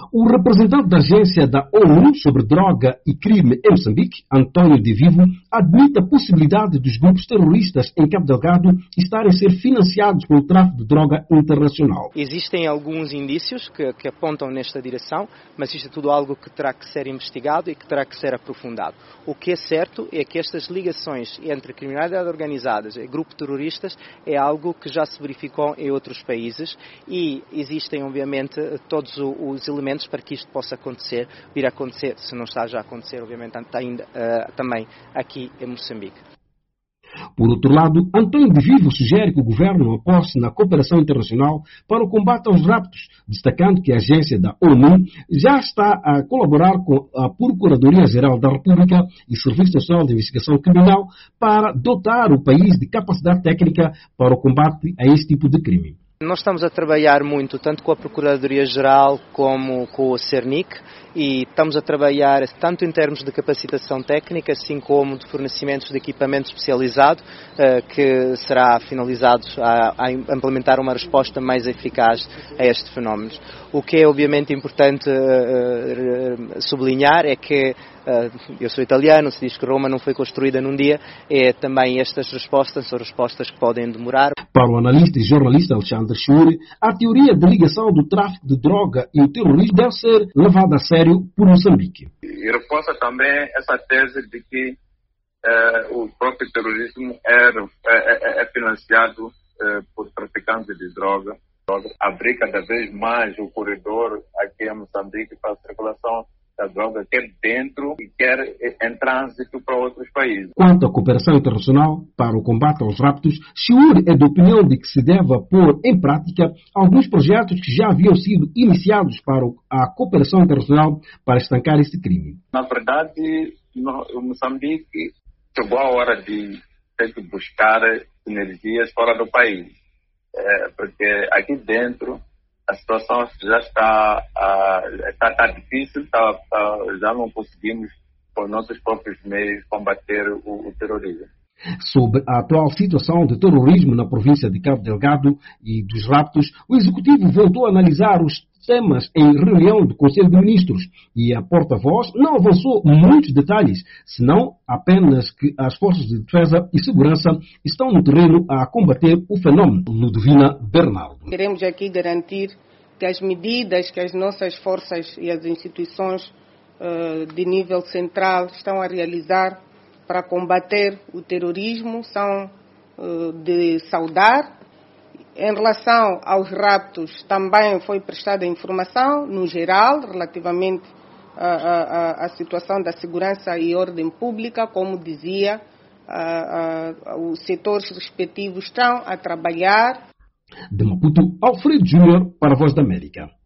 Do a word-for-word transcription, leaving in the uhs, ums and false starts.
O representante da agência da ONU sobre droga e crime em Moçambique, António de Vivo, admite a possibilidade dos grupos terroristas em Cabo Delgado estarem a ser financiados pelo tráfico de droga internacional. Existem alguns indícios que, que apontam nesta direção, mas isto é tudo algo que terá que ser investigado e que terá que ser aprofundado. O que é certo é que estas ligações entre criminalidade organizada e grupos terroristas é algo que já se verificou em outros países e existem, obviamente, todos os elementos para que isto possa acontecer, vir a acontecer, se não está já a acontecer, obviamente, ainda uh, também aqui em Moçambique. Por outro lado, António de Vivo sugere que o governo aposte na cooperação internacional para o combate aos raptos, destacando que a agência da ONU já está a colaborar com a Procuradoria-Geral da República e Serviço Nacional de Investigação Criminal para dotar o país de capacidade técnica para o combate a este tipo de crime. Nós estamos a trabalhar muito, tanto com a Procuradoria-Geral como com o CERNIC, e estamos a trabalhar tanto em termos de capacitação técnica, assim como de fornecimentos de equipamento especializado, que será finalizado a implementar uma resposta mais eficaz a estes fenómenos. O que é obviamente importante sublinhar é que eu sou italiano, se diz que Roma não foi construída num dia, é também estas respostas, são respostas que podem demorar. Para o analista e jornalista Alexandre Chiuri, a teoria de ligação do tráfico de droga e o terrorismo deve ser levada a sério por Moçambique. E reforça também essa tese de que eh, o próprio terrorismo é, é, é financiado eh, por traficantes de droga. Abrir cada vez mais o corredor aqui em Moçambique para a circulação da droga, quer dentro e quer em trânsito para outros países. Quanto à cooperação internacional para o combate aos raptos, Chiuri é da opinião de que se deve pôr em prática alguns projetos que já haviam sido iniciados para a cooperação internacional para estancar este crime. Na verdade, no, o Moçambique chegou a hora de ter que buscar sinergias fora do país, é, porque aqui dentro a situação já está, uh, está, está difícil, está, está, já não conseguimos, com nossos próprios meios, combater o, o terrorismo. Sobre a atual situação de terrorismo na província de Cabo Delgado e dos raptos, o Executivo voltou a analisar os temas em reunião do Conselho de Ministros e a porta-voz não avançou muitos detalhes, senão apenas que as forças de defesa e segurança estão no terreno a combater o fenómeno. Ludovina Bernardo. Queremos aqui garantir que as medidas que as nossas forças e as instituições uh, de nível central estão a realizar para combater o terrorismo são uh, de saudar. Em relação aos raptos, também foi prestada informação, no geral, relativamente à, à, à situação da segurança e ordem pública. Como dizia, a, a, os setores respectivos estão a trabalhar. De Maputo, Alfredo Júnior para a Voz da América.